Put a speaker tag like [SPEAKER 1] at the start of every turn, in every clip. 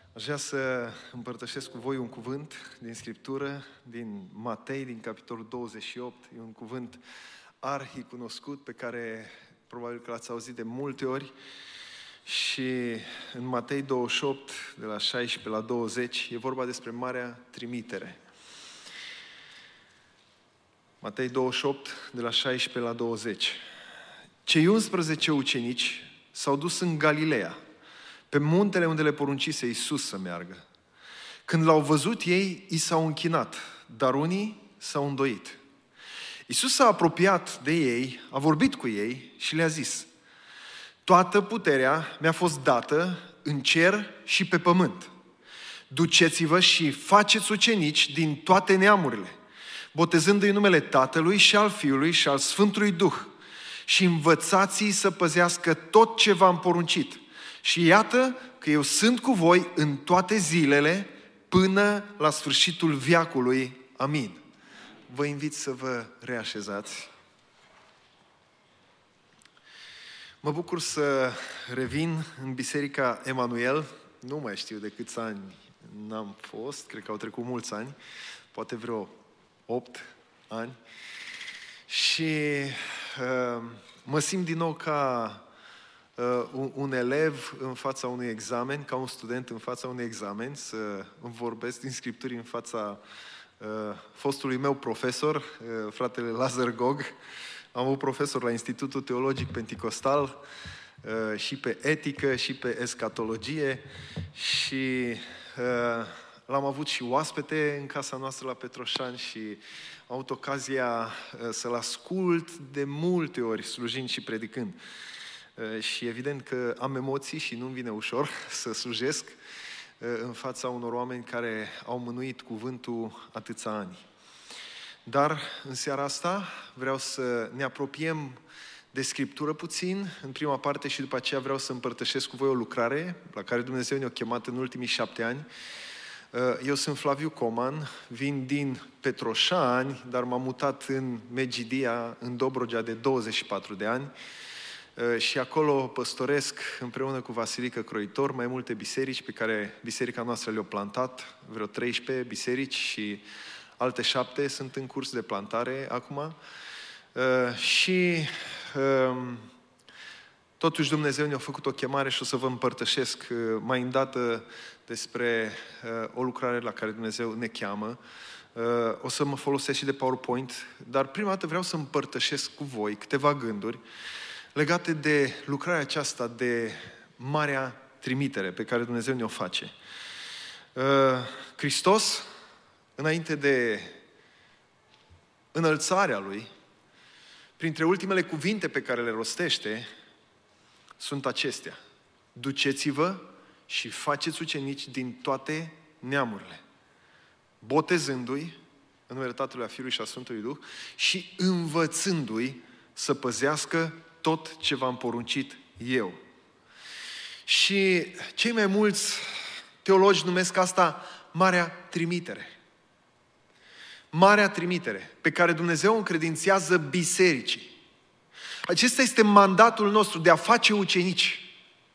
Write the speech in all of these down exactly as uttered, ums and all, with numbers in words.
[SPEAKER 1] Aș vrea să împărtășesc cu voi un cuvânt din Scriptură, din Matei, din capitolul douăzeci și opt. E un cuvânt arhicunoscut pe care probabil că l-ați auzit de multe ori. Și în Matei douăzeci și opt, de la șaisprezece la douăzeci, e vorba despre Marea Trimitere. Matei douăzeci și opt, de la șaisprezece la douăzeci. Cei unsprezece ucenici s-au dus în Galileea, pe muntele unde le poruncise Iisus să meargă. Când l-au văzut ei, i s-au închinat, dar unii s-au îndoit. Iisus s-a apropiat de ei, a vorbit cu ei și le-a zis: toată puterea mi-a fost dată în cer și pe pământ. Duceți-vă și faceți ucenici din toate neamurile, botezându-i în numele Tatălui și al Fiului și al Sfântului Duh, și învățați-i să păzească tot ce v-am poruncit. Și iată că eu sunt cu voi în toate zilele până la sfârșitul veacului. Amin. Vă invit să vă reașezați. Mă bucur să revin în Biserica Emanuel. Nu mai știu de câți ani n-am fost, cred că au trecut mulți ani, poate vreo opt ani. Și uh, mă simt din nou ca uh, un, un elev în fața unui examen, ca un student în fața unui examen, să îmi vorbesc din Scripturi în fața uh, fostului meu profesor, uh, fratele Lazar Gog. Am avut profesor la Institutul Teologic Penticostal uh, și pe etică și pe escatologie și uh, l-am avut și oaspete în casa noastră la Petroșani și am avut ocazia uh, să-l ascult de multe ori slujind și predicând. Uh, și evident că am emoții și nu-mi vine ușor să slujesc uh, în fața unor oameni care au mânuit cuvântul atâția ani. Dar în seara asta vreau să ne apropiem de Scriptură puțin, în prima parte, și după aceea vreau să împărtășesc cu voi o lucrare la care Dumnezeu ne-a chemat în ultimii șapte ani. Eu sunt Flaviu Coman, vin din Petroșani, dar m-am mutat în Megidia, în Dobrogea, de douăzeci și patru de ani și acolo păstoresc împreună cu Vasilică Croitor mai multe biserici pe care biserica noastră le-a plantat, vreo treisprezece biserici, și alte șapte sunt în curs de plantare acum. Uh, și uh, totuși Dumnezeu ne-a făcut o chemare și o să vă împărtășesc uh, mai îndată despre uh, o lucrare la care Dumnezeu ne cheamă. Uh, o să mă folosesc și de PowerPoint, dar prima dată vreau să împărtășesc cu voi câteva gânduri legate de lucrarea aceasta de Marea Trimitere pe care Dumnezeu ne-o face. Uh, Hristos, înainte de înălțarea Lui, printre ultimele cuvinte pe care le rostește, sunt acestea: duceți-vă și faceți ucenici din toate neamurile, botezându-i în numele Tatălui, a Fiului și a Sfântului Duh și învățându-i să păzească tot ce v-am poruncit eu. Și cei mai mulți teologi numesc asta Marea Trimitere. Marea Trimitere, pe care Dumnezeu o încredințează bisericii. Acesta este mandatul nostru, de a face ucenici.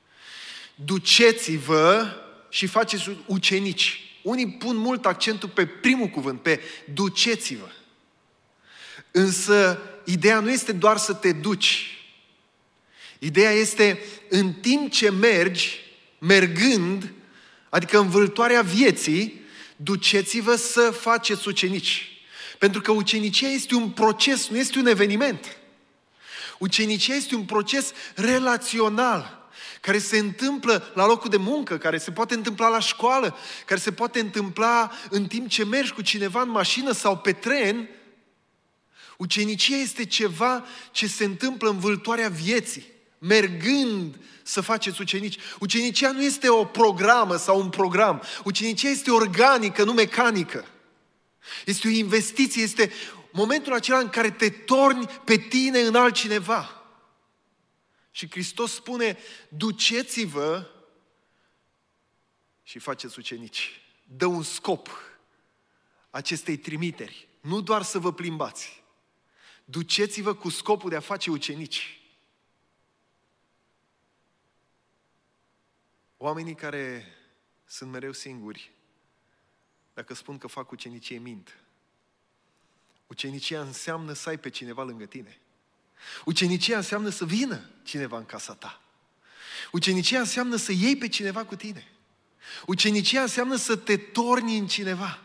[SPEAKER 1] Duceți-vă și faceți ucenici. Unii pun mult accentul pe primul cuvânt, pe duceți-vă. Însă, ideea nu este doar să te duci. Ideea este, în timp ce mergi, mergând, adică în vâltoarea vieții, duceți-vă să faceți ucenici. Pentru că ucenicia este un proces, nu este un eveniment. Ucenicia este un proces relațional, care se întâmplă la locul de muncă, care se poate întâmpla la școală, care se poate întâmpla în timp ce mergi cu cineva în mașină sau pe tren. Ucenicia este ceva ce se întâmplă în vâltoarea vieții, mergând să faceți ucenici. Ucenicia nu este o programă sau un program. Ucenicia este organică, nu mecanică. Este o investiție, este momentul acela în care te torni pe tine în altcineva. Și Hristos spune: duceți-vă și faceți ucenici. Dă un scop acestei trimiteri. Nu doar să vă plimbați. Duceți-vă cu scopul de a face ucenici. Oamenii care sunt mereu singuri dacă spun că fac ucenicie, mint. Ucenicia înseamnă să ai pe cineva lângă tine. Ucenicia înseamnă să vină cineva în casa ta. Ucenicia înseamnă să iei pe cineva cu tine. Ucenicia înseamnă să te torni în cineva.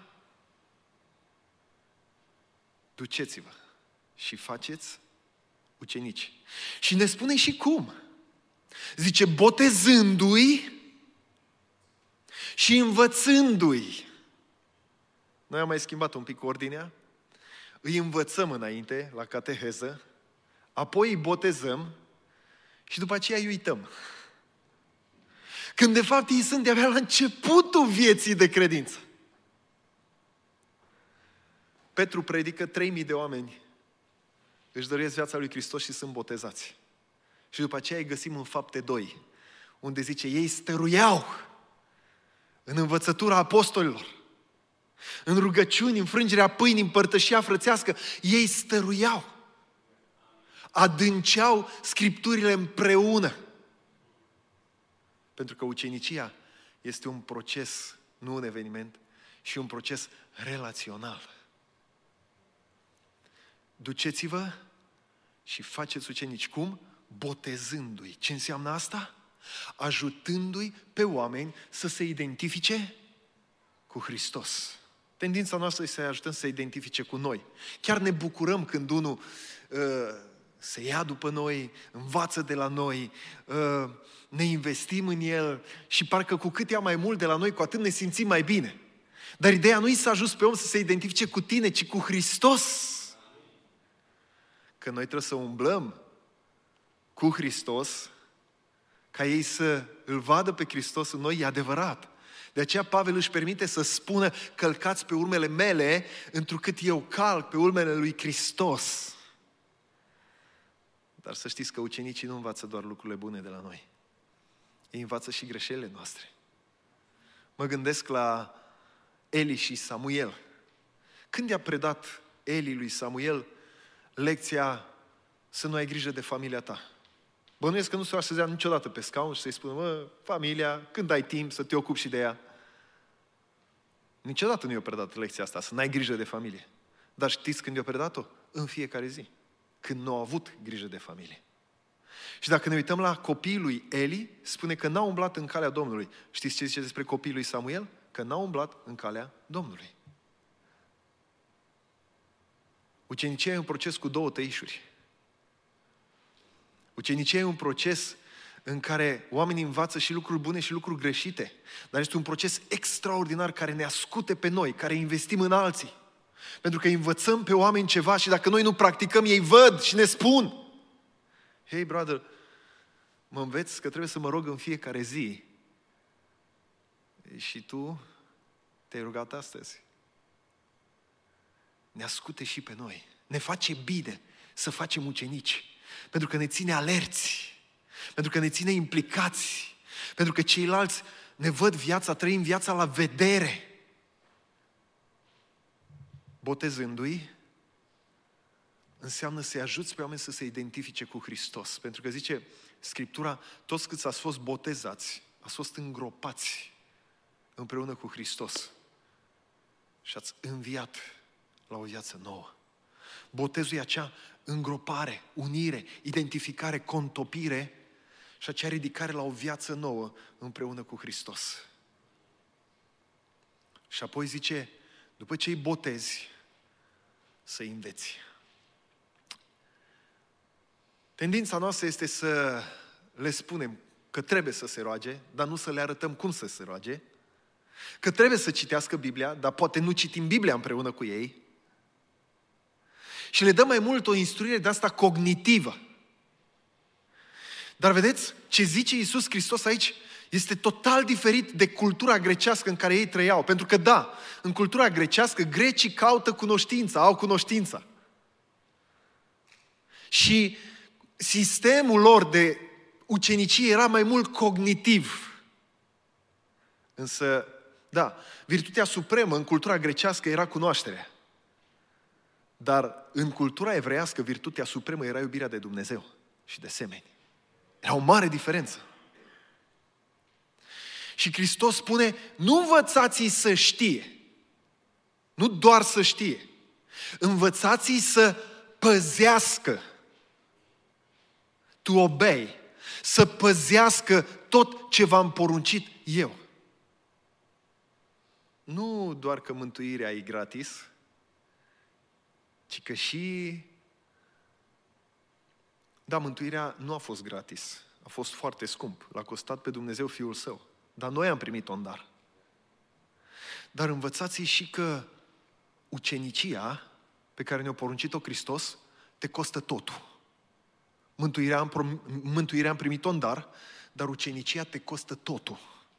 [SPEAKER 1] Duceți-vă și faceți ucenici. Și ne spune și cum. Zice, botezându-i și învățându-i. Noi am mai schimbat un pic ordinea. Îi învățăm înainte, la cateheză, apoi îi botezăm și după aceea îi uităm. Când de fapt ei sunt de-abia la începutul vieții de credință. Petru predică, trei mii de oameni își dăruiesc viața lui Hristos și sunt botezați. Și după aceea îi găsim în Fapte doi, unde zice, ei stăruiau în învățătura apostolilor, în rugăciuni, în frângerea pâinii, în părtășia frățească, ei stăruiau, adânceau Scripturile împreună. Pentru că ucenicia este un proces, nu un eveniment, și un proces relațional. Duceți-vă și faceți ucenici. Cum? Botezându-i. Ce înseamnă asta? Ajutându-i pe oameni să se identifice cu Hristos. Tendința noastră este să-i ajutăm să se identifice cu noi. Chiar ne bucurăm când unul uh, se ia după noi, învață de la noi, uh, ne investim în el și parcă cu cât ia mai mult de la noi, cu atât ne simțim mai bine. Dar ideea nu e să ajuți pe om să se identifice cu tine, ci cu Hristos. Că noi trebuie să umblăm cu Hristos, ca ei să îl vadă pe Hristos în noi, e adevărat. De aceea Pavel își permite să spună, călcați pe urmele mele, întrucât eu calc pe urmele lui Hristos. Dar să știți că ucenicii nu învață doar lucrurile bune de la noi. Ei învață și greșelile noastre. Mă gândesc la Eli și Samuel. Când i-a predat Eli lui Samuel lecția să nu ai grijă de familia ta? Bănuiesc că nu se va așezea niciodată pe scaun și să-i spună, mă, familia, când ai timp să te ocupi și de ea? Niciodată nu i-a predat lecția asta, să n-ai grijă de familie. Dar știți când i-a predat-o? În fiecare zi. Când nu a avut grijă de familie. Și dacă ne uităm la copiii lui Eli, spune că n-a umblat în calea Domnului. Știți ce zice despre copiii lui Samuel? Că n-a umblat în calea Domnului. Ucenicia e un proces cu două tăișuri. Ucenicia e un proces în care oamenii învață și lucruri bune și lucruri greșite. Dar este un proces extraordinar care ne ascute pe noi, care investim în alții. Pentru că învățăm pe oameni ceva și dacă noi nu practicăm, ei văd și ne spun. Hei, brother, mă înveți că trebuie să mă rog în fiecare zi. Și tu te-ai rugat astăzi. Ne ascute și pe noi. Ne face bine să facem ucenici. Pentru că ne ține alerți. Pentru că ne ține implicați. Pentru că ceilalți ne văd viața, trăim viața la vedere. Botezându-i înseamnă să-i ajuți pe oameni să se identifice cu Hristos. Pentru că zice Scriptura, toți câți ați fost botezați, ați fost îngropați împreună cu Hristos și ați înviat la o viață nouă. Botezul e acea îngropare, unire, identificare, contopire și acea ridicare la o viață nouă împreună cu Hristos. Și apoi zice, după ce îi botezi, să-i înveți. Tendința noastră este să le spunem că trebuie să se roage, dar nu să le arătăm cum să se roage, că trebuie să citească Biblia, dar poate nu citim Biblia împreună cu ei, și le dăm mai mult o instruire de asta cognitivă. Dar vedeți, ce zice Iisus Hristos aici este total diferit de cultura grecească în care ei trăiau. Pentru că da, în cultura grecească, grecii caută cunoștința, au cunoștința. Și sistemul lor de ucenicie era mai mult cognitiv. Însă, da, virtutea supremă în cultura grecească era cunoașterea. Dar în cultura evreiască, virtutea supremă era iubirea de Dumnezeu și de semeni. Era o mare diferență. Și Hristos spune, nu învățați-i să știe, nu doar să știe, învățați-i să păzească, to obey, să păzească tot ce v-am poruncit eu. Nu doar că mântuirea e gratis, ci că și... Da, mântuirea nu a fost gratis, a fost foarte scump, l-a costat pe Dumnezeu Fiul Său, dar noi am primit-o în dar. Dar învățați-i și că ucenicia pe care ne-a poruncit-o Hristos te costă totul. Mântuirea am, prom- mântuirea am primit-o în dar, dar ucenicia te costă totul.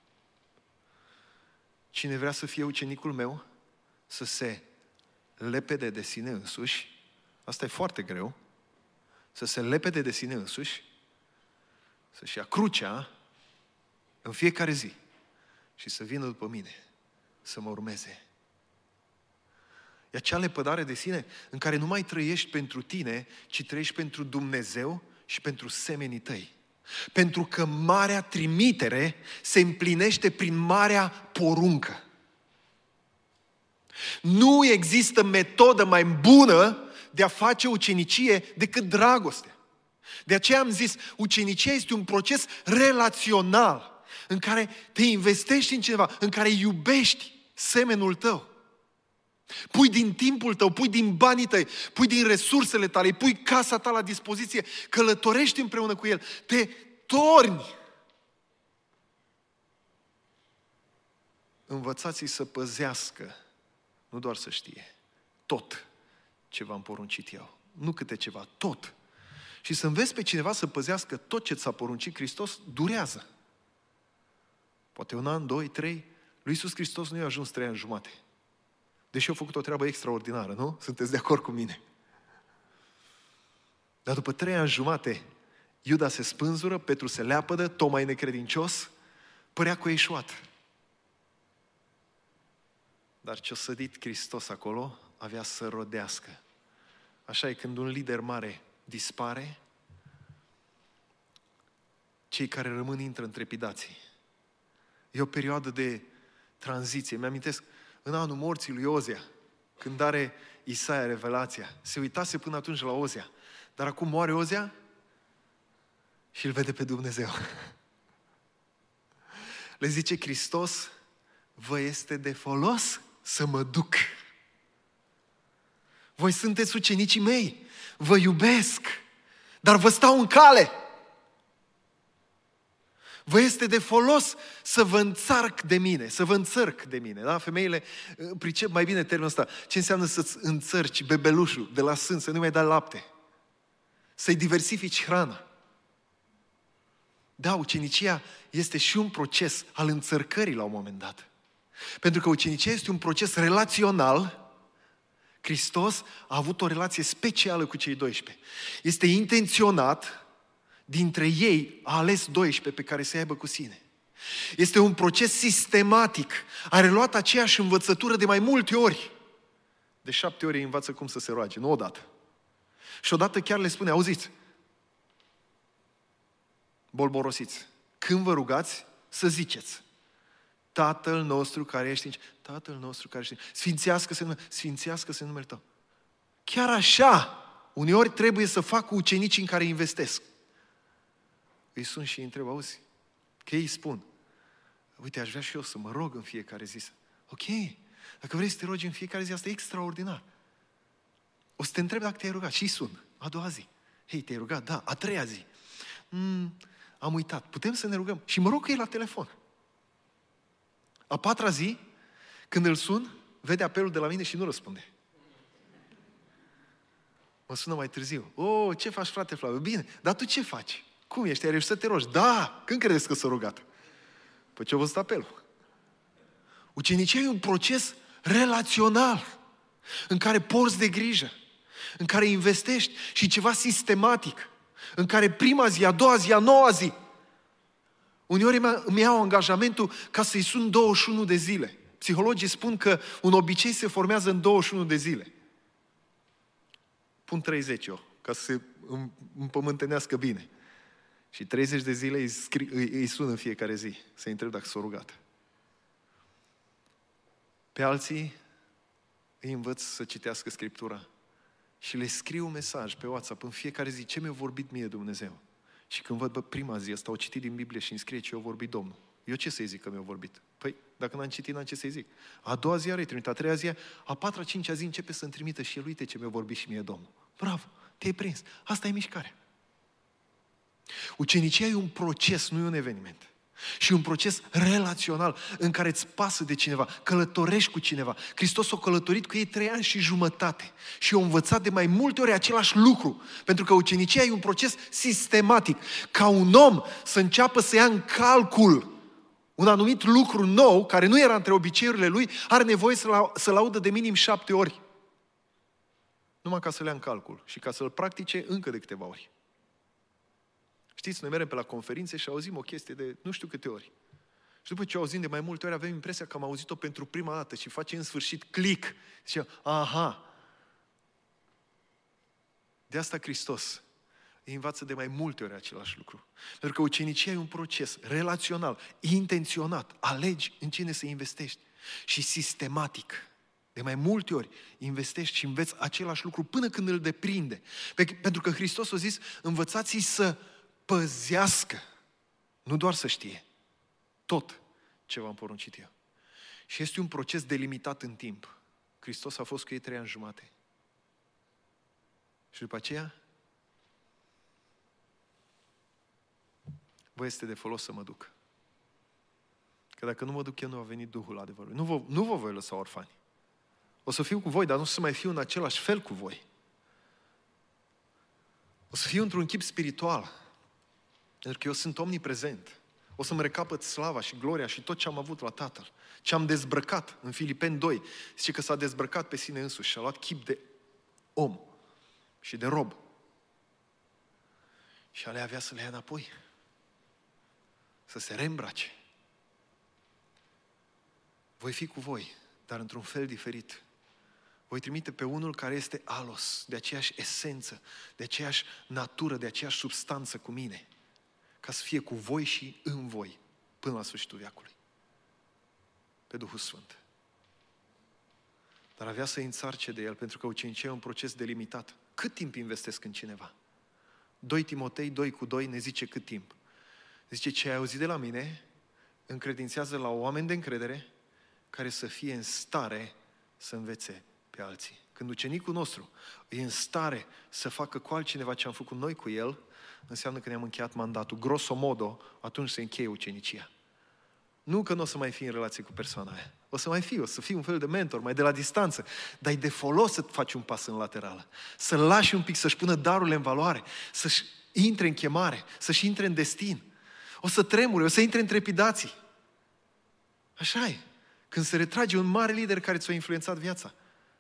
[SPEAKER 1] Cine vrea să fie ucenicul meu, să se lepede de sine însuși, asta e foarte greu, să se lepede de sine însuși, să-și ia crucea în fiecare zi și să vină după mine, să mă urmeze. E acea lepădare de sine în care nu mai trăiești pentru tine, ci trăiești pentru Dumnezeu și pentru semenii tăi. Pentru că marea trimitere se împlinește prin marea poruncă. Nu există metodă mai bună de a face ucenicie decât dragostea. De aceea am zis, ucenicia este un proces relațional în care te investești în cineva, în care iubești semenul tău. Pui din timpul tău, pui din banii tăi, pui din resursele tale, pui casa ta la dispoziție, călătorești împreună cu el, te torni. Învățați-i să păzească, nu doar să știe, tot ce v-am poruncit eu. Nu câte ceva, tot. Și să înveți pe cineva să păzească tot ce ți-a poruncit Hristos, durează. Poate un an, doi, trei. Lui Iisus Hristos nu i-a ajuns trei ani jumate. Deși a făcut o treabă extraordinară, nu? Sunteți de acord cu mine? Dar după trei ani jumate, Iuda se spânzură, Petru se leapădă, Toma e necredincios, părea că a ieșuat. Dar ce-a sădit Hristos acolo, avea să rodească. Așa e, când un lider mare dispare, cei care rămân intră în trepidații. E o perioadă de tranziție. Mi-amintesc, în anul morții lui Ozia, când are Isaia revelația, se uitase până atunci la Ozia. Dar acum moare Ozia și îl vede pe Dumnezeu. Le zice Hristos, vă este de folos să mă duc. Voi sunteți ucenicii mei, vă iubesc, dar vă stau în cale. Vă este de folos să vă înțarc de mine, să vă înțărc de mine. Da? Femeile pricep mai bine termenul ăsta. Ce înseamnă să-ți înțărci bebelușul de la sân, să nu mai dai lapte? Să-i diversifici hrana. Da, ucenicia este și un proces al înțărcării la un moment dat. Pentru că ucenicia este un proces relațional. Hristos a avut o relație specială cu cei doisprezece. Este intenționat, dintre ei a ales doisprezece pe care să aibă cu sine. Este un proces sistematic. A reluat aceeași învățătură de mai multe ori. De șapte ori îi învață cum să se roage, nu odată. Și odată chiar le spune, auziți, bolborosiți, când vă rugați, să ziceți, Tatăl nostru care ești în cer, Tatăl nostru care ești în cer, sfințească-se numele, sfințească-se numele Tău. Chiar așa, uneori trebuie să fac cu ucenicii în care investesc. Îi sun și îi întreb, auzi, că ei spun, uite, aș vrea și eu să mă rog în fiecare zi. Ok, dacă vrei să te rogi în fiecare zi, asta e extraordinar. O să te întreb dacă te-ai rugat și îi sun, a doua zi. Hei, te-ai rugat? Da. A treia zi. Mm, am uitat. Putem să ne rugăm? Și mă rog că e la telefon. A patra zi, când îl sun, vede apelul de la mine și nu răspunde. Mă sună mai târziu. Oh, ce faci, frate Flaviu? Bine, dar tu ce faci? Cum ești? Ai reușit să te rogi? Da! Când credeți că s-a rugat? Păi ce-a văzut apelul? Ucenicia e un proces relațional, în care porți de grijă, în care investești și ceva sistematic, în care prima zi, a doua zi, a noua zi, uneori îmi iau angajamentul ca să-i sun douăzeci și unu de zile. Psihologii spun că un obicei se formează în douăzeci și unu de zile. Pun treizeci eu, ca să se împământenească bine. Și treizeci de zile îi, scri, îi, îi sun în fiecare zi să-i întreb dacă s-a rugat. Pe alții îi învăț să citească Scriptura și le scriu un mesaj pe WhatsApp în fiecare zi ce mi-a vorbit mie Dumnezeu. Și când văd, bă, prima zi asta, o citit din Biblie și îmi scrie ce a vorbit Domnul. Eu ce să-i zic că mi-a vorbit? Păi, dacă n-am citit, n-am ce să-i zic. A doua zi are trimit, a treia zi, a patra, cincea zi începe să-mi trimită și el, uite ce mi-a vorbit și mie Domnul. Bravo, te-ai prins. Asta e mișcarea. Ucenicia e un proces, nu e un eveniment. Și un proces relațional în care îți pasă de cineva, călătorești cu cineva. Hristos a călătorit cu ei trei ani și jumătate și a învățat de mai multe ori același lucru. Pentru că ucenicia e un proces sistematic. Ca un om să înceapă să ia în calcul un anumit lucru nou, care nu era între obiceiurile lui, are nevoie să-l, să-l audă de minim șapte ori. Numai ca să le ia în calcul și ca să-l practice încă de câteva ori. Știți, noi mergem pe la conferințe și auzim o chestie de nu știu câte ori. Și după ce o auzim de mai multe ori, avem impresia că am auzit-o pentru prima dată și face în sfârșit click. Zice, aha! De asta Hristos îi învață de mai multe ori același lucru. Pentru că ucenicia e un proces relațional, intenționat. Alegi în cine să investești. Și sistematic. De mai multe ori investești și înveți același lucru până când îl deprinde. Pentru că Hristos a zis, învățați-i să păzească, nu doar să știe, tot ce v-am poruncit eu. Și este un proces delimitat în timp. Hristos a fost cu ei trei ani jumate. Și după aceea, vă este de folos să mă duc. Că dacă nu mă duc eu, nu a venit Duhul adevărului. Nu vă, nu vă voi lăsa orfani. O să fiu cu voi, dar nu o să mai fiu în același fel cu voi. O să fiu într-un chip spiritual. Pentru că eu sunt omniprezent. O să-mi recapăt slava și gloria și tot ce am avut la Tatăl. Ce am dezbrăcat în Filipeni doi. Zice că s-a dezbrăcat pe sine însuși și a luat chip de om și de rob. Și alea avea să le ia înapoi. Să se reîmbrace. Voi fi cu voi, dar într-un fel diferit. Voi trimite pe unul care este alos, de aceeași esență, de aceeași natură, de aceeași substanță cu mine. Ca să fie cu voi și în voi, până la sfârșitul veacului. Pe Duhul Sfânt. Dar avea să-i înțarce de el, pentru că ucenicia e un proces delimitat. Cât timp investesc în cineva? doi Timotei doi cu doi ne zice cât timp. Zice, ce ai auzit de la mine, încredințează la oameni de încredere, care să fie în stare să învețe pe alții. Când ucenicul nostru e în stare să facă cu altcineva ce am făcut noi cu el, înseamnă că ne-am încheiat mandatul. Grosomodo, atunci se încheie ucenicia. Nu că nu o să mai fii în relație cu persoana aia. O să mai fii, o să fii un fel de mentor, mai de la distanță. Dar e de folos să faci un pas în laterală. Să-l lași un pic, să-și pună darurile în valoare, să-și intre în chemare, să-și intre în destin. O să tremure, o să intre în trepidații. Așa e. Când se retrage un mare lider care ți-a influențat viața.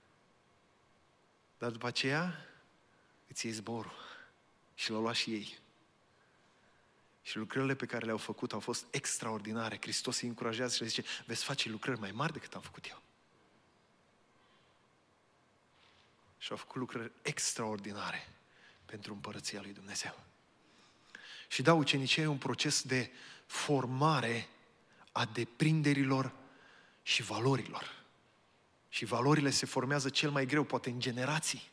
[SPEAKER 1] Dar după aceea îți iei zborul. Și l-au luat și ei. Și lucrările pe care le-au făcut au fost extraordinare. Hristos îi încurajează și le zice, veți face lucrări mai mari decât am făcut eu. Și au făcut lucrări extraordinare pentru împărăția lui Dumnezeu. Și da, ucenicia e un proces de formare a deprinderilor și valorilor. Și valorile se formează cel mai greu, poate în generații.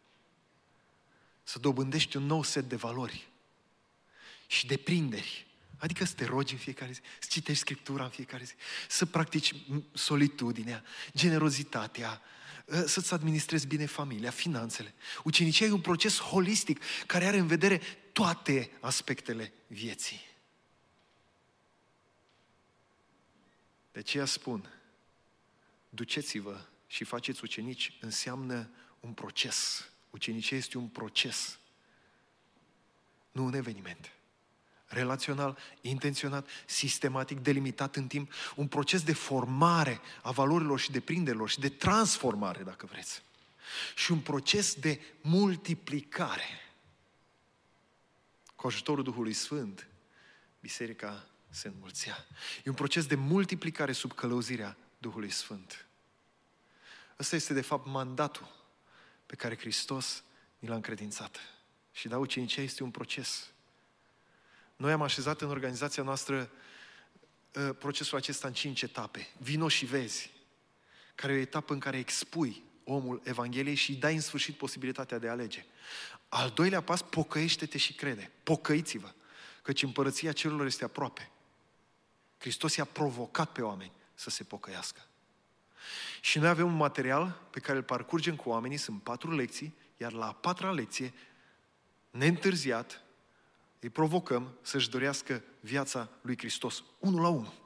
[SPEAKER 1] Să dobândești un nou set de valori și deprinderi. Adică să te rogi în fiecare zi, să citești Scriptura în fiecare zi, să practici solitudinea, generozitatea, să-ți administrezi bine familia, finanțele. Ucenicia e un proces holistic care are în vedere toate aspectele vieții. De aceea spun, duceți-vă și faceți ucenici înseamnă un proces. Ucenicia este un proces, nu un eveniment. Relațional, intenționat, sistematic, delimitat în timp, un proces de formare a valorilor și deprinderilor și de transformare, dacă vreți. Și un proces de multiplicare. Cu ajutorul Duhului Sfânt, biserica se înmulțea. E un proces de multiplicare sub călăuzirea Duhului Sfânt. Ăsta este, de fapt, mandatul pe care Hristos ni l-a încredințat. Și da, ucenicia este un proces. Noi am așezat în organizația noastră uh, procesul acesta în cinci etape. Vino și vezi, care e o etapă în care expui omul Evangheliei și îi dai în sfârșit posibilitatea de a alege. Al doilea pas, pocăiește-te și crede. Pocăiți-vă, căci împărăția cerurilor este aproape. Hristos i-a provocat pe oameni să se pocăiască. Și noi avem un material pe care îl parcurgem cu oamenii, sunt patru lecții, iar la a patra lecție, neîntârziat, îi provocăm să-și dorească viața lui Hristos, unul la unul.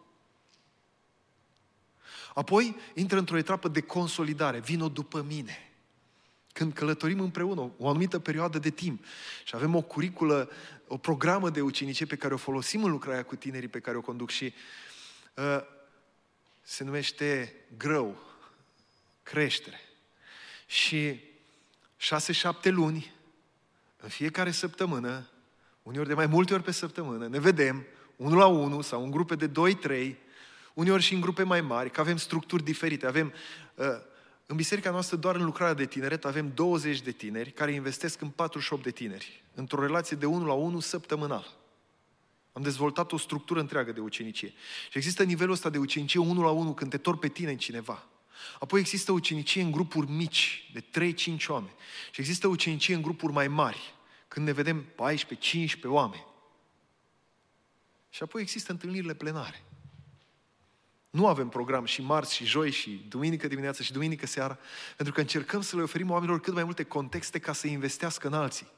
[SPEAKER 1] Apoi intră într-o etapă de consolidare, vino după mine. Când călătorim împreună o anumită perioadă de timp și avem o curiculă, o programă de ucenicie pe care o folosim în lucrarea cu tinerii pe care o conduc și uh, se numește grău, creștere. Și șase, șapte luni, în fiecare săptămână, uneori de mai multe ori pe săptămână, ne vedem unul la unul sau în grupe de doi, trei, uneori și în grupe mai mari, că avem structuri diferite. Avem, în biserica noastră, doar în lucrarea de tineret, avem douăzeci de tineri care investesc în patruzeci și opt de tineri, într-o relație de unul la unul săptămânal. Am dezvoltat o structură întreagă de ucenicie. Și există nivelul ăsta de ucenicie unul la unul când te torni pe tine în cineva. Apoi există ucenicie în grupuri mici, de trei cinci oameni. Și există ucenicie în grupuri mai mari, când ne vedem paisprezece cincisprezece oameni. Și apoi există întâlnirile plenare. Nu avem program și marți și joi și duminică dimineața și duminică seara, pentru că încercăm să le oferim oamenilor cât mai multe contexte ca să investească în alții.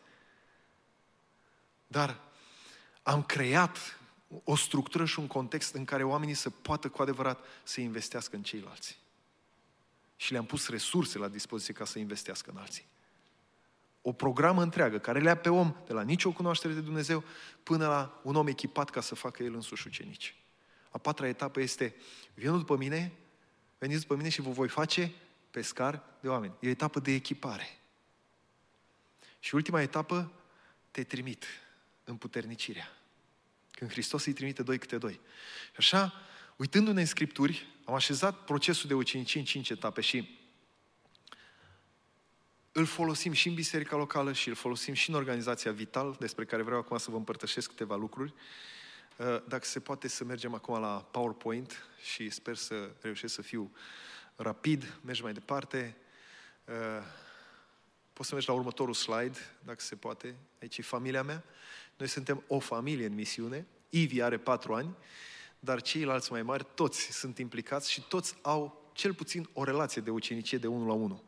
[SPEAKER 1] Dar am creat o structură și un context în care oamenii să poată cu adevărat să investească în ceilalți. Și le-am pus resurse la dispoziție ca să investească în alții. O programă întreagă care le-a pe om de la nicio cunoaștere de Dumnezeu până la un om echipat ca să facă el însuși ucenici. A patra etapă este, vino după mine, veniți după mine și vă voi face pescar de oameni. E o etapă de echipare. Și ultima etapă, te trimit în puternicirea. Când Hristos îi trimite doi câte doi. Și așa, uitându-ne în Scripturi, am așezat procesul de ucenicie în cinci etape și îl folosim și în biserica locală și îl folosim și în organizația Vital, despre care vreau acum să vă împărtășesc câteva lucruri. Dacă se poate să mergem acum la PowerPoint și sper să reușesc să fiu rapid, mergem mai departe. Poți să mergi la următorul slide, dacă se poate. Aici e familia mea. Noi suntem o familie în misiune. Ivi are patru ani, dar ceilalți mai mari, toți sunt implicați și toți au cel puțin o relație de ucenicie de unul la unul.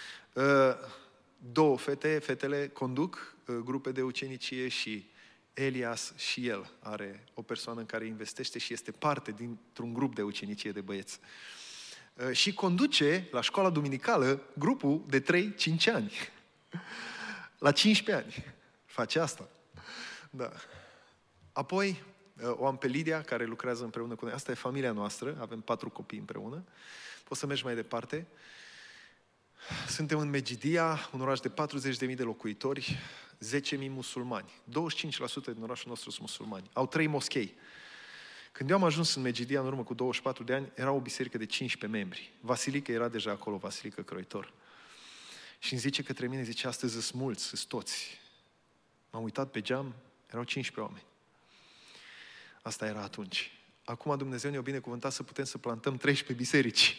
[SPEAKER 1] Două fete, fetele conduc grupe de ucenicie și Elias și el are o persoană în care investește și este parte dintr-un grup de ucenicie de băieți. Și conduce la școala duminicală grupul de trei cinci ani. La cincisprezece ani. Face asta. Da. Apoi o am pe Lidia, care lucrează împreună cu noi. Asta e familia noastră, avem patru copii împreună. Poți să mergi mai departe. Suntem în Megidia, un oraș de patruzeci de mii de locuitori, zece mii musulmani. douăzeci și cinci la sută din orașul nostru sunt musulmani. Au trei moschei. Când eu am ajuns în Megidia, în urmă cu douăzeci și patru de ani, era o biserică de cincisprezece membri. Vasilică era deja acolo, Vasilică Croitor. Și îmi zice către mine, zice, astăzi sunt mulți, sunt toți. M-am uitat pe geam, erau cincisprezece oameni. Asta era atunci. Acum Dumnezeu ne-a binecuvântat să putem să plantăm treisprezece biserici.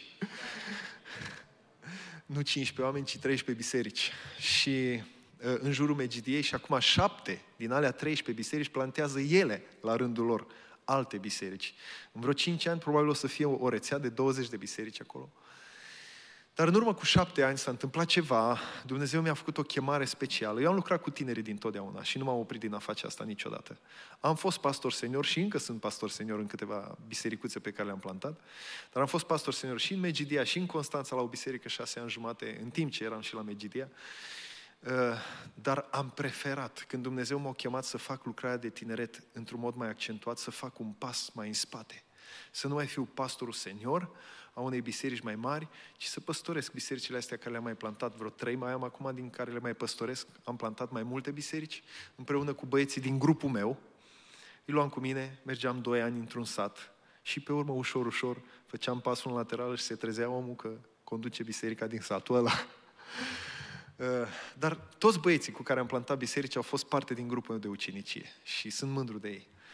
[SPEAKER 1] Nu cincisprezece oameni, ci treisprezece biserici. Și în jurul Megidiei și acum șapte din alea treisprezece biserici plantează ele, la rândul lor, alte biserici. În vreo cinci ani probabil o să fie o rețea de douăzeci de biserici acolo. Dar în urmă cu șapte ani s-a întâmplat ceva, Dumnezeu mi-a făcut o chemare specială. Eu am lucrat cu tinerii dintotdeauna și nu m-am oprit din a face asta niciodată. Am fost pastor senior și încă sunt pastor senior în câteva bisericuțe pe care le-am plantat, dar am fost pastor senior și în Megidia și în Constanța la o biserică șase ani jumate, în timp ce eram și la Megidia. Dar am preferat, când Dumnezeu m-a chemat să fac lucrarea de tineret într-un mod mai accentuat, să fac un pas mai în spate. Să nu mai fiu pastorul senior a unei biserici mai mari, ci să păstoresc bisericile astea care le-am mai plantat, vreo trei mai am acum din care le mai păstoresc. Am plantat mai multe biserici, împreună cu băieții din grupul meu. Îi luam cu mine, mergeam doi ani într-un sat și pe urmă, ușor, ușor, făceam pasul în lateral și se trezea omul că conduce biserica din satul ăla. Dar toți băieții cu care am plantat biserici au fost parte din grupul meu de ucenicie și sunt mândru de ei.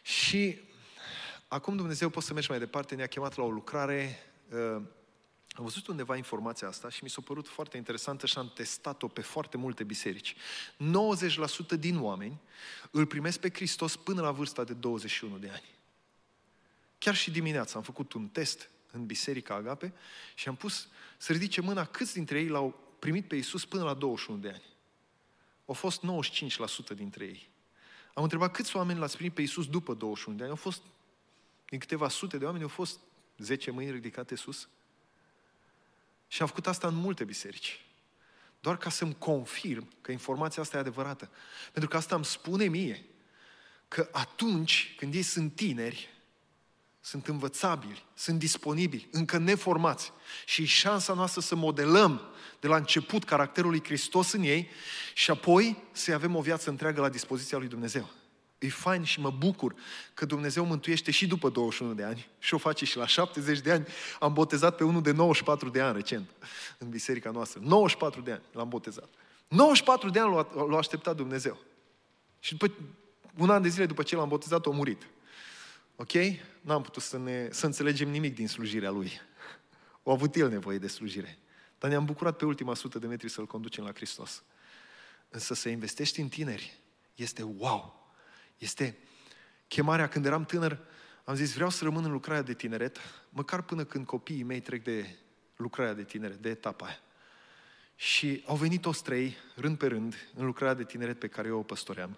[SPEAKER 1] Și acum Dumnezeu, poți să mergi mai departe, ne-a chemat la o lucrare. Am văzut undeva informația asta și mi s-a părut foarte interesantă și am testat-o pe foarte multe biserici. nouăzeci la sută din oameni îl primesc pe Hristos până la vârsta de douăzeci și unu de ani. Chiar și dimineața am făcut un test în Biserica Agape și am pus să ridice mâna câți dintre ei l-au primit pe Iisus până la douăzeci și unu de ani. Au fost nouăzeci și cinci la sută dintre ei. Am întrebat câți oameni l-ați primit pe Iisus după douăzeci și unu de ani. Au fost, din câteva sute de oameni, au fost zece mâini ridicate sus. Și am făcut asta în multe biserici. Doar ca să-mi confirm că informația asta e adevărată. Pentru că asta îmi spune mie că atunci când ei sunt tineri, sunt învățabili, sunt disponibili, încă neformați și e șansa noastră să modelăm de la început caracterul lui Hristos în ei și apoi să avem o viață întreagă la dispoziția lui Dumnezeu. E fain și mă bucur că Dumnezeu mântuiește și după douăzeci și unu de ani și o face și la șaptezeci de ani. Am botezat pe unul de nouăzeci și patru de ani recent în biserica noastră. nouăzeci și patru de ani l-am botezat. nouăzeci și patru de ani l-a, l-a așteptat Dumnezeu. Și după un an de zile după ce l-am botezat, a murit. Ok? N-am putut să, ne, să înțelegem nimic din slujirea lui. A avut el nevoie de slujire. Dar ne-am bucurat pe ultima sută de metri să-l conducem la Hristos. Însă să investești în tineri este wow! Este chemarea. Când eram tânăr, am zis, vreau să rămân în lucrarea de tineret, măcar până când copiii mei trec de lucrarea de tineret, de etapa aia. Și au venit toți trei, rând pe rând, în lucrarea de tineret pe care eu o păstoream.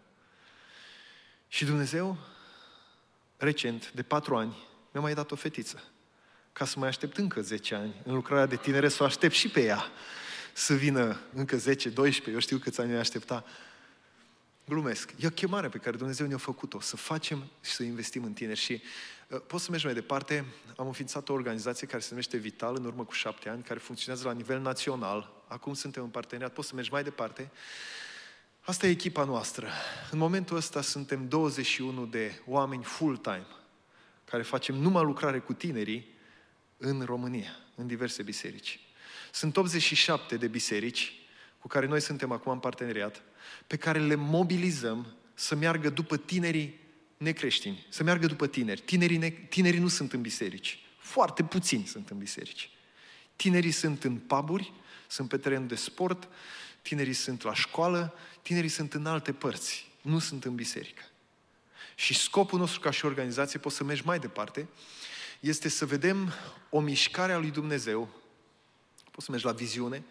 [SPEAKER 1] Și Dumnezeu, recent, de patru ani, mi-a mai dat o fetiță. Ca să mai aștept încă zece ani în lucrarea de tineret, să o aștept și pe ea să vină încă zece, doisprezece, eu știu câți ani mi-a aștepta. Glumesc. E o chemare pe care Dumnezeu ne-a făcut-o, să facem și să investim în tineri. Și uh, poți să mergi mai departe. Am înființat o organizație care se numește Vital, în urmă cu șapte ani, care funcționează la nivel național. Acum suntem în parteneriat, poți să mergi mai departe. Asta e echipa noastră. În momentul ăsta suntem douăzeci și unu de oameni full-time, care facem numai lucrare cu tinerii în România, în diverse biserici. Sunt optzeci și șapte de biserici cu care noi suntem acum în parteneriat, pe care le mobilizăm să meargă după tinerii necreștini, să meargă după tineri. Tinerii, ne, tinerii nu sunt în biserici. Foarte puțini sunt în biserici. Tinerii sunt în puburi, sunt pe teren de sport, tinerii sunt la școală, tinerii sunt în alte părți, nu sunt în biserică. Și scopul nostru ca și organizație, poți să mergi mai departe, este să vedem o mișcare a lui Dumnezeu, poți să mergi la viziune,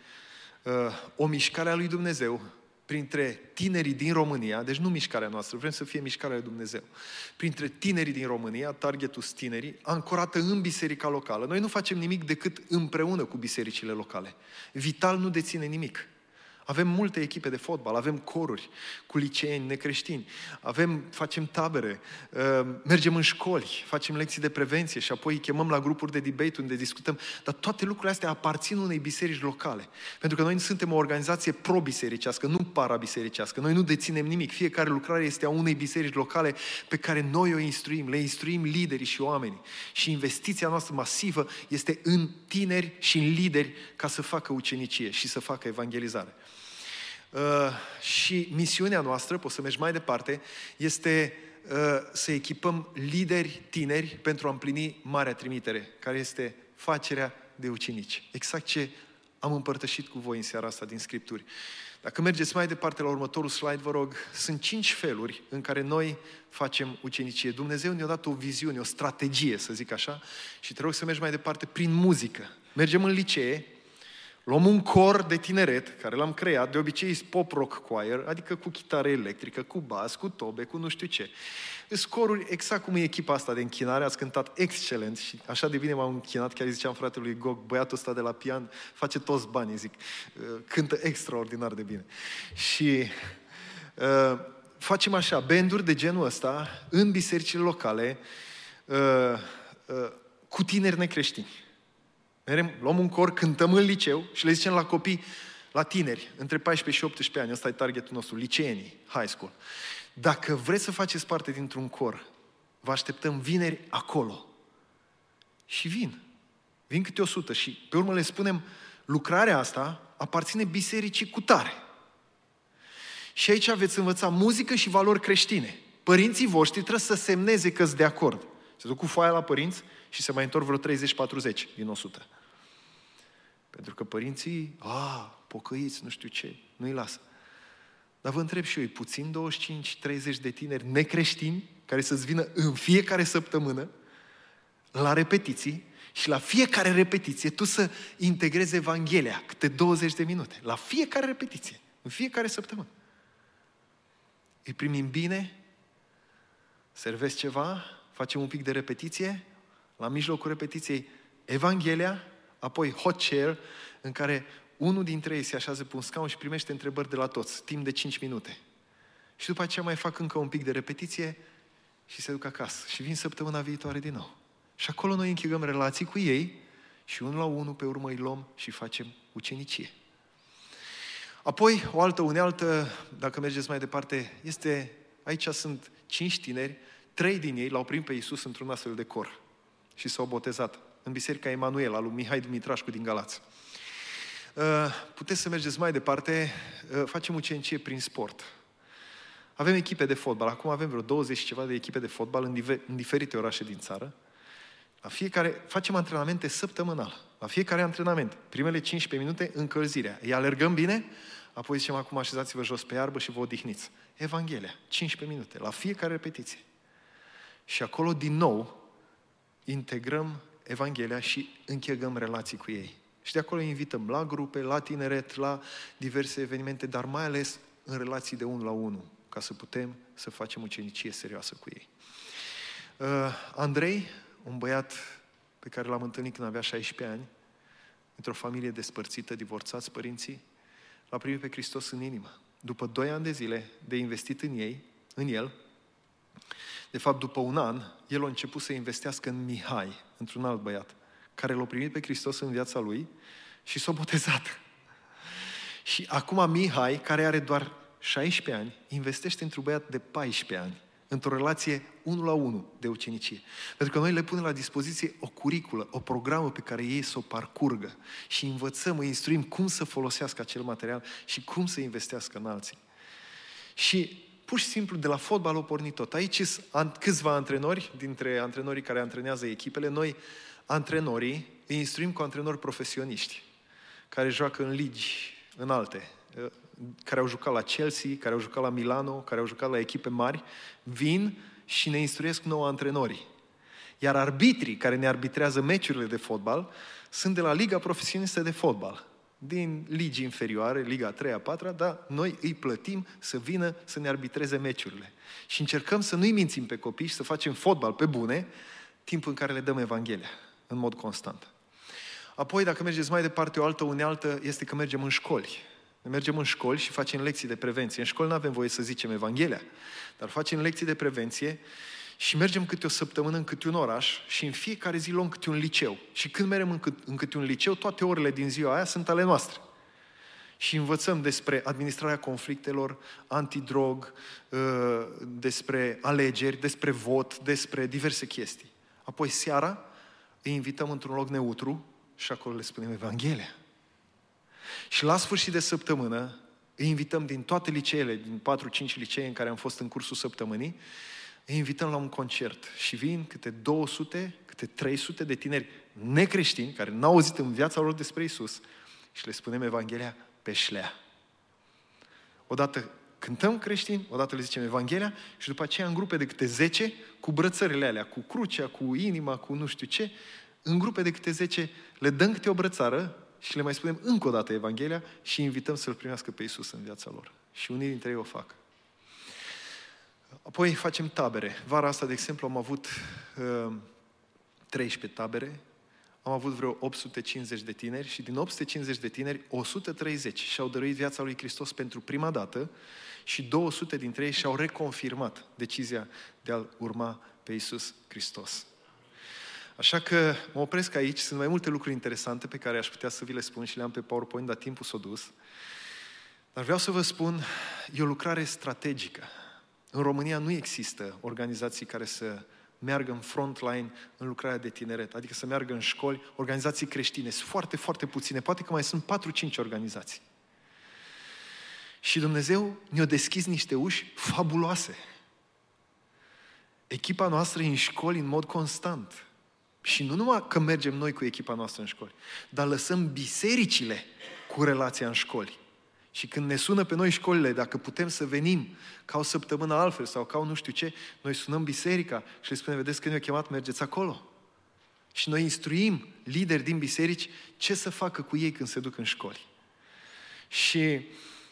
[SPEAKER 1] o mișcare a lui Dumnezeu printre tinerii din România, deci nu mișcarea noastră, vrem să fie mișcarea lui Dumnezeu, printre tinerii din România, targetul tinerii, ancorată în biserica locală. Noi nu facem nimic decât împreună cu bisericile locale. Vital nu deține nimic. Avem multe echipe de fotbal, avem coruri cu liceeni necreștini, avem, facem tabere, mergem în școli, facem lecții de prevenție și apoi îi chemăm la grupuri de debate unde discutăm. Dar toate lucrurile astea aparțin unei biserici locale. Pentru că noi suntem o organizație pro-bisericească, nu para-bisericească. Noi nu deținem nimic. Fiecare lucrare este a unei biserici locale pe care noi o instruim. Le instruim liderii și oamenii. Și investiția noastră masivă este în tineri și în lideri ca să facă ucenicie și să facă evangelizare. Uh, și misiunea noastră, poți să mergi mai departe, este uh, să echipăm lideri tineri pentru a împlini marea trimitere, care este facerea de ucenici. Exact ce am împărtășit cu voi în seara asta din Scripturi. Dacă mergeți mai departe la următorul slide, vă rog, sunt cinci feluri în care noi facem ucenicie. Dumnezeu ne-a dat o viziune, o strategie, să zic așa, și te rog să mergi mai departe prin muzică. Mergem în licee, luăm un cor de tineret, care l-am creat, de obicei pop rock choir, adică cu chitară electrică, cu bas, cu tobe, cu nu știu ce. Scoruri exact cum e echipa asta de închinare, ați cântat excelent și așa de bine m-am închinat, chiar ziceam fratelui Gog, băiatul ăsta de la pian face toți banii, zic, cântă extraordinar de bine. Și uh, facem așa, banduri de genul ăsta în bisericile locale uh, uh, cu tineri necreștini. Merem, luăm un cor, cântăm în liceu și le zicem la copii, la tineri, între paisprezece și optsprezece ani, ăsta e targetul nostru, liceenii, high school. Dacă vreți să faceți parte dintr-un cor, vă așteptăm vineri acolo. Și vin. Vin câte o sută și pe urmă le spunem, lucrarea asta aparține bisericii cu tare. Și aici veți învăța muzică și valori creștine. Părinții voștri trebuie să semneze că-s de acord. Se duc cu foaia la părinți și se mai întorc vreo treizeci patruzeci din o sută. Pentru că părinții, a, pocăiți, nu știu ce, nu-i lasă. Dar vă întreb și eu, e puțin douăzeci și cinci treizeci de tineri necreștini care să-ți vină în fiecare săptămână la repetiții și la fiecare repetiție tu să integrezi Evanghelia câte douăzeci de minute. La fiecare repetiție, în fiecare săptămână. Îi primim bine, servesc ceva, facem un pic de repetiție, la mijlocul repetiției Evanghelia, apoi hot chair, în care unul dintre ei se așează pe un scaun și primește întrebări de la toți, timp de cinci minute. Și după aceea mai fac încă un pic de repetiție și se duc acasă. Și vin săptămâna viitoare din nou. Și acolo noi închegăm relații cu ei și unul la unul pe urmă îi luăm și facem ucenicie. Apoi, o altă unealtă, dacă mergeți mai departe, este, aici sunt cinci tineri, trei din ei l-au primit pe Iisus într-un astfel de cor și s-au botezat în Biserica Emanuel, al lui Mihai Dumitrașcu din Galați. Puteți să mergeți mai departe, facem ucenicie prin sport. Avem echipe de fotbal, acum avem vreo douăzeci și ceva de echipe de fotbal în, diver, în diferite orașe din țară. La fiecare, facem antrenamente săptămânal. La fiecare antrenament, primele cincisprezece minute, încălzirea. Îi alergăm bine, apoi zicem acum așezați-vă jos pe iarbă și vă odihniți. Evanghelia, cincisprezece minute, la fiecare repetiție. Și acolo, din nou, integrăm Evanghelia și închegăm relații cu ei. Și de acolo îi invităm la grupe, la tineret, la diverse evenimente, dar mai ales în relații de unul la unul, ca să putem să facem ucenicie serioasă cu ei. Uh, Andrei, un băiat pe care l-am întâlnit când avea șaisprezece ani, într-o familie despărțită, divorțați părinții, l-a primit pe Hristos în inimă. După doi ani de zile de investit în ei, în el, de fapt după un an, el a început să investească în Mihai, într-un alt băiat, care l-a primit pe Hristos în viața lui și s-a botezat. Și acum Mihai, care are doar șaisprezece ani, investește într-un băiat de paisprezece ani, într-o relație unul la unul de ucenicie. Pentru că noi le punem la dispoziție o curiculă, o programă pe care ei să o parcurgă și învățăm, îi instruim cum să folosească acel material și cum să investească în alții. Și pur și simplu de la fotbal o pornit tot. Aici sunt câțiva antrenori, dintre antrenorii care antrenează echipele. Noi, antrenorii, îi instruim cu antrenori profesioniști, care joacă în ligi înalte, care au jucat la Chelsea, care au jucat la Milano, care au jucat la echipe mari, vin și ne instruiesc nouă antrenorii. Iar arbitrii care ne arbitrează meciurile de fotbal sunt de la Liga Profesionistă de Fotbal, din ligi inferioare, Liga a treia, a patra, dar noi îi plătim să vină să ne arbitreze meciurile. Și încercăm să nu-i mințim pe copii și să facem fotbal pe bune, timp în care le dăm Evanghelia, în mod constant. Apoi, dacă mergeți mai departe, o altă unealtă este că mergem în școli. Ne mergem în școli și facem lecții de prevenție. În școli nu avem voie să zicem Evanghelia, dar facem lecții de prevenție și mergem câte o săptămână în câte un oraș și în fiecare zi luăm câte un liceu. Și când mergem în, cât, în câte un liceu, toate orele din ziua aia sunt ale noastre. Și învățăm despre administrarea conflictelor, antidrog, despre alegeri, despre vot, despre diverse chestii. Apoi seara îi invităm într-un loc neutru și acolo le spunem Evanghelia. Și la sfârșit de săptămână îi invităm din toate liceele, din patru cinci licee în care am fost în cursul săptămânii, îi invităm la un concert și vin câte două sute, câte trei sute de tineri necreștini care n-au auzit în viața lor despre Iisus și le spunem Evanghelia pe șlea. Odată cântăm creștini, odată le zicem Evanghelia și după aceea în grupe de câte zece, cu brățările alea, cu crucea, cu inima, cu nu știu ce, în grupe de câte zece le dăm câte o brățară și le mai spunem încă o dată Evanghelia și invităm să-L primească pe Iisus în viața lor. Și unii dintre ei o fac. Apoi facem tabere. Vara asta, de exemplu, am avut uh, treisprezece tabere, am avut vreo opt sute cincizeci de tineri și din opt sute cincizeci de tineri, o sută treizeci și-au dăruit viața lui Hristos pentru prima dată și două sute dintre ei și-au reconfirmat decizia de a-L urma pe Iisus Hristos. Așa că mă opresc aici, sunt mai multe lucruri interesante pe care aș putea să vi le spun și le am pe PowerPoint, dar timpul s-a dus. Dar vreau să vă spun, e o lucrare strategică. În România nu există organizații care să meargă în frontline în lucrarea de tineret, adică să meargă în școli, organizații creștine. Sunt foarte, foarte puține, poate că mai sunt patru cinci organizații. Și Dumnezeu ne-a deschis niște uși fabuloase. Echipa noastră e în școli în mod constant. Și nu numai că mergem noi cu echipa noastră în școli, dar lăsăm bisericile cu relația în școli. Și când ne sună pe noi școlile, dacă putem să venim ca o săptămână altfel sau ca o nu știu ce, noi sunăm biserica și le spunem, vedeți că ne-au chemat, mergeți acolo. Și noi instruim lideri din biserici ce să facă cu ei când se duc în școli. Și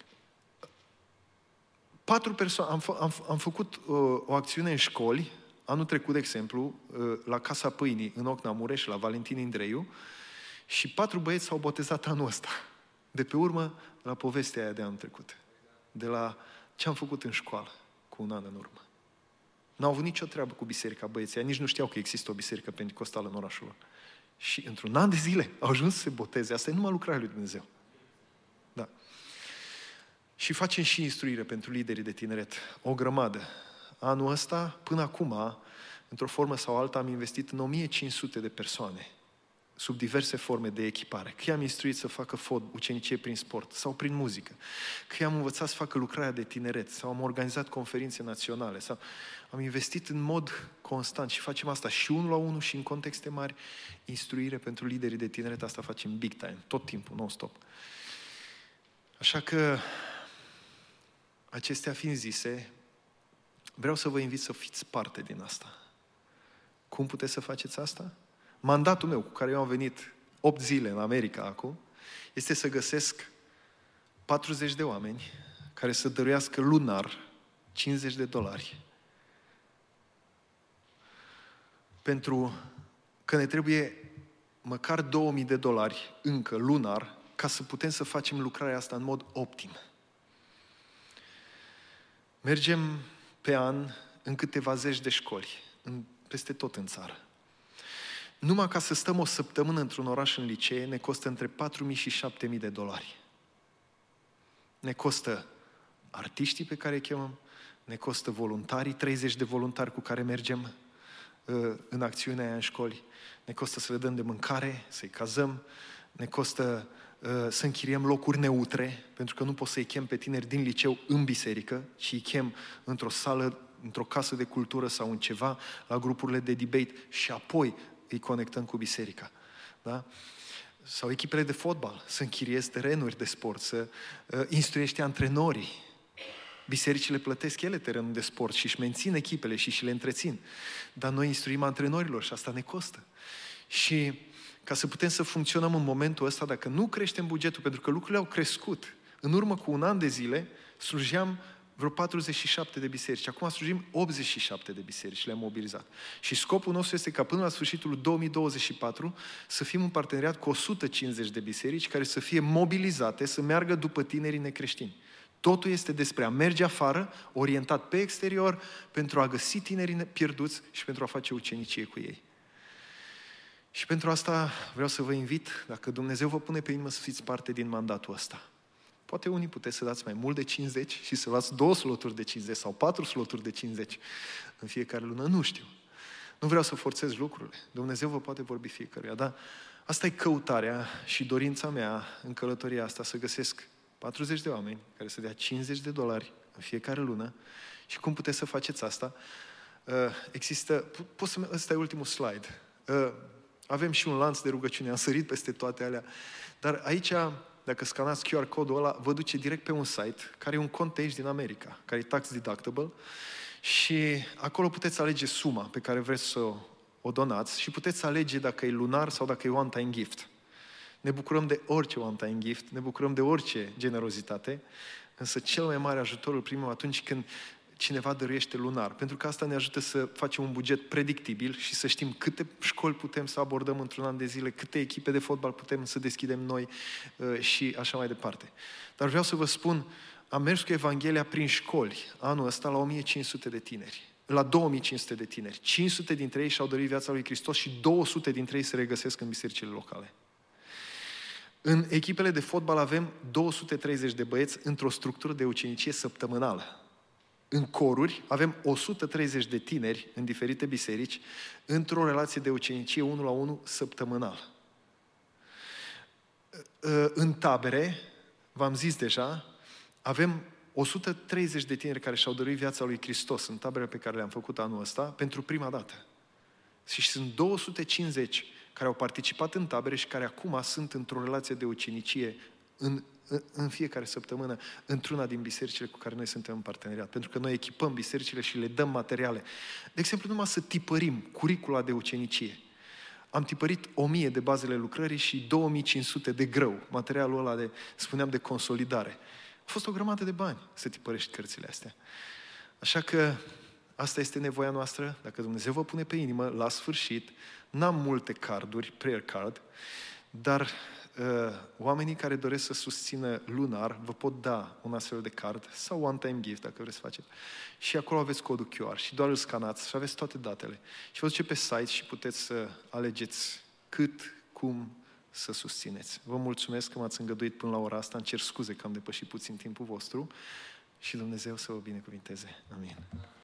[SPEAKER 1] patru persoane, am, f- am, f- am făcut uh, o acțiune în școli, anul trecut, de exemplu, uh, la Casa Pâinii, în Ocna Mureș, la Valentin Indreiu, și patru băieți s-au botezat anul ăsta. De pe urmă, la povestea aia de anul trecut. De la ce am făcut în școală, cu un an în urmă. N-au avut nicio treabă cu biserica băieții, nici nu știau că există o biserică pentecostală în orașul lor. Și într-un an de zile au ajuns să se boteze. Asta e numai lucrarea lui Dumnezeu. Da. Și facem și instruire pentru liderii de tineret. O grămadă. Anul ăsta, până acum, într-o formă sau alta, am investit în o mie cinci sute de persoane sub diverse forme de echipare. Că i-am instruit să facă fot, ucenicie prin sport sau prin muzică. Că i-am învățat să facă lucrarea de tineret sau am organizat conferințe naționale sau am investit în mod constant și facem asta și unul la unul și în contexte mari, instruire pentru liderii de tineret, asta facem big time, tot timpul, non-stop. Așa că, acestea fiind zise, vreau să vă invit să fiți parte din asta. Cum puteți să faceți asta? Mandatul meu cu care eu am venit opt zile în America acum, este să găsesc patruzeci de oameni care să dăruiască lunar cincizeci de dolari pentru că ne trebuie măcar două mii de dolari încă lunar ca să putem să facem lucrarea asta în mod optim. Mergem pe an în câteva zeci de școli, în, peste tot în țară. Numai ca să stăm o săptămână într-un oraș în licee ne costă între patru mii și șapte mii de dolari. Ne costă artiștii pe care îi chemăm, ne costă voluntarii, treizeci de voluntari cu care mergem uh, în acțiunea aia în școli, ne costă să le dăm de mâncare, să-i cazăm, ne costă uh, să închiriem locuri neutre, pentru că nu pot să-i chem pe tineri din liceu în biserică, ci îi chem într-o sală, într-o casă de cultură sau în ceva, la grupurile de debate și apoi îi conectăm cu biserica. Da? Sau echipele de fotbal, să închiriezi terenuri de sport, să uh, instruiești antrenorii. Bisericile plătesc ele terenul de sport și își mențin echipele și și le întrețin. Dar noi instruim antrenorilor și asta ne costă. Și ca să putem să funcționăm în momentul ăsta, dacă nu creștem bugetul, pentru că lucrurile au crescut. În urmă cu un an de zile, slujeam vreo patruzeci și șapte de biserici. Acum slujim optzeci și șapte de biserici, le-am mobilizat. Și scopul nostru este ca până la sfârșitul două mii douăzeci și patru să fim în parteneriat cu o sută cincizeci de biserici care să fie mobilizate, să meargă după tinerii necreștini. Totul este despre a merge afară, orientat pe exterior, pentru a găsi tinerii pierduți și pentru a face ucenicie cu ei. Și pentru asta vreau să vă invit, dacă Dumnezeu vă pune pe inimă, să fiți parte din mandatul ăsta. Poate unii puteți să dați mai mult de cincizeci și să luați două sloturi de cincizeci sau patru sloturi de cincizeci în fiecare lună, nu știu. Nu vreau să forțez lucrurile. Dumnezeu vă poate vorbi fiecăruia, dar asta e căutarea și dorința mea în călătoria asta, să găsesc patruzeci de oameni care să dea cincizeci de dolari în fiecare lună. Și cum puteți să faceți asta? Uh, există, pot să, ăsta e ultimul slide. Uh, avem și un lanț de rugăciune, am sărit peste toate alea, dar aici, dacă scanați Q R codul ăla, vă duce direct pe un site care e un cont aici din America, care e tax deductible și acolo puteți alege suma pe care vreți să o donați și puteți alege dacă e lunar sau dacă e one-time gift. Ne bucurăm de orice one-time gift, ne bucurăm de orice generozitate, însă cel mai mare ajutor îl primim atunci când cineva dăruiește lunar, pentru că asta ne ajută să facem un buget predictibil și să știm câte școli putem să abordăm într-un an de zile, câte echipe de fotbal putem să deschidem noi și așa mai departe. Dar vreau să vă spun, am mers cu Evanghelia prin școli anul ăsta la o mie cinci sute de tineri, la două mii cinci sute de tineri. cinci sute dintre ei și-au dăruit viața lui Hristos și două sute dintre ei se regăsesc în bisericile locale. În echipele de fotbal avem două sute treizeci de băieți într-o structură de ucenicie săptămânală. În coruri avem o sută treizeci de tineri în diferite biserici într-o relație de ucenicie unu la unu săptămânal. În tabere, v-am zis deja, avem o sută treizeci de tineri care și-au dăruit viața lui Hristos în taberele pe care le-am făcut anul ăsta pentru prima dată. Și sunt două sute cincizeci care au participat în tabere și care acum sunt într-o relație de ucenicie în, în, în fiecare săptămână într-una din bisericile cu care noi suntem în parteneriat. Pentru că noi echipăm bisericile și le dăm materiale. De exemplu, numai să tipărim curicula de ucenicie. Am tipărit o mie de bazele lucrării și două mii cinci sute de grâu, materialul ăla de, spuneam, de consolidare. A fost o grămadă de bani să tipărești cărțile astea. Așa că asta este nevoia noastră, dacă Dumnezeu vă pune pe inimă, la sfârșit, n-am multe carduri, prayer card, dar uh, oamenii care doresc să susțină lunar, vă pot da un astfel de card sau one-time gift, dacă vreți să faceți. Și acolo aveți codul Q R și doar îl scanați și aveți toate datele. Și vă duce pe site și puteți să alegeți cât, cum să susțineți. Vă mulțumesc că m-ați îngăduit până la ora asta, îmi cer scuze că am depășit puțin timpul vostru și Dumnezeu să vă binecuvinteze. Amin.